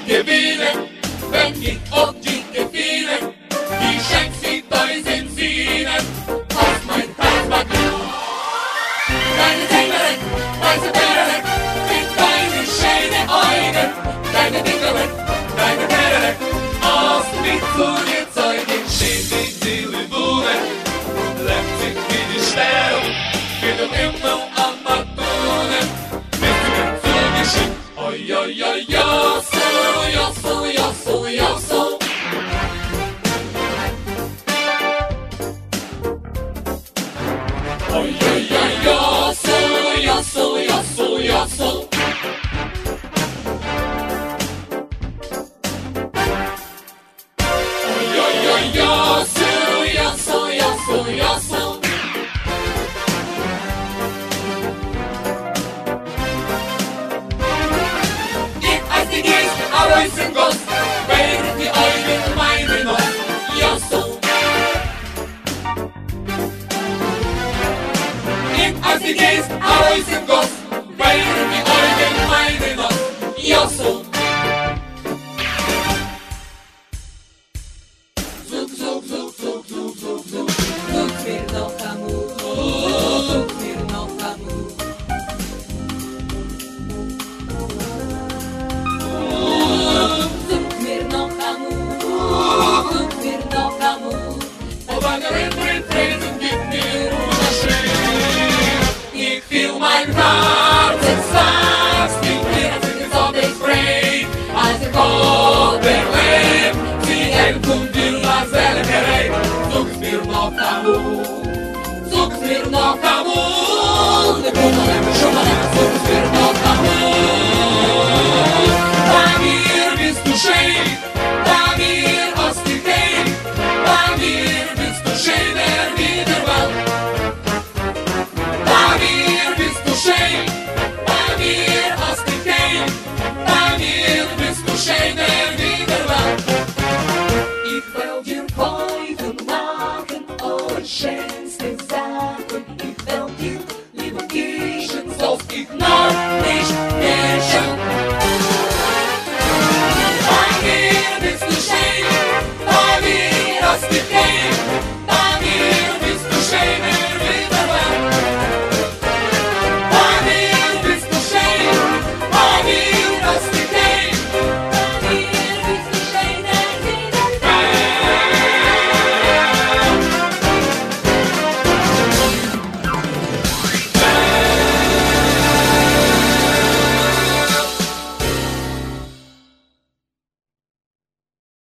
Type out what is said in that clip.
Gewinnen, wenn ich auf die Gefühle, die schenkt sie tausend Sühnen, auf mein Herz mag du. Deine Dingerin, weiße Bären, mit deinen schönen Augen, deine Dingerin, deine Bären, aus mit zu dir Zeugen, steht die Seele wohnen, lebt sich wie die Sterne, geht im Himmel am Madonen, mit mir zugeschickt, oi, oi, oi, ja, so, ja, so, ja, so, ja, so. Oi, oi, oi, ja, so, ja, so, ja, so, ja, so. Oi, oi, oi, ja, so, ja, so, ja, so, ja, so. Ich als die Geste, aber ich bin Gott, während die Augen meine noch, ja, so. Als die Geest, aber ich bin Gott, während die Augen meine noch, ja so. Zug, zug, zug, zug, zug, zug, zug. Zug mir noch Amor, zug mir noch Amor. Zug mir noch Amor, zug mir noch Amor. Aber der Rind Tränen gibt mir wunderschön. Ich fühl mein Herz, es sagst, ich mir es auf den Spray, als ich Gott erlebt, sie hält und dir was gerät, suchst mir noch Amor, suchst mir noch Amor, ne Kummerle, Schummerle, suchst mir noch Amor. Bei mir bist du schön, bei mir hast du kein, bei mir bist du schöner wie der Welt. Bei mir bist du schön, bei mir hast du kein, bei mir bist du schöner wie der Welt. Ich will dir heute machen, eure schönste Sachen. Ich will dir, liebe Kirchen, soll ich noch nicht mischen. Bei mir bist du schön, bei mir hast du kein.